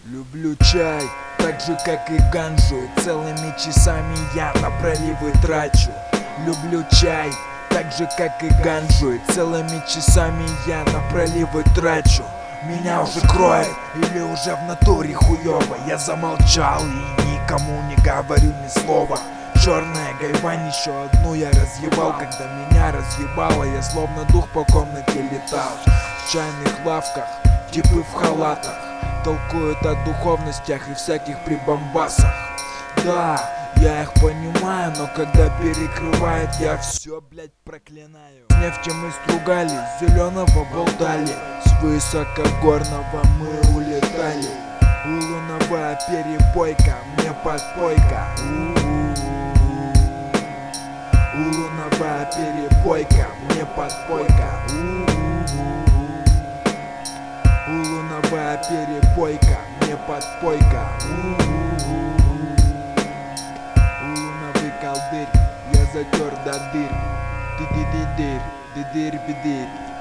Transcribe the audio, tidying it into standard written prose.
Люблю чай, так же как и ганджу. Целыми часами я на проливы трачу. Люблю чай, так же как и ганджу. И целыми часами я на проливы трачу. Меня уже кроет или уже в натуре хуёво. Я замолчал и никому не говорю ни слова. Черная гайвань, еще одну я разъебал. Когда меня разъебало, я словно дух по комнате летал. В чайных лавках типы в халатах толкуют о духовностях и всяких прибамбасах. Да, я их понимаю, но когда перекрывает, я все, блять, проклинаю. С нефти мы стругали, с зеленого болтали, с высокогорного мы улетали. Луновая перепойка, мне подпойка. Луновая перепойка, мне подпойка. Луновая перепойка, мне подпойка. Луновый колдырь, я затер до дыр. Дидидидыр, дидыр-бедыр.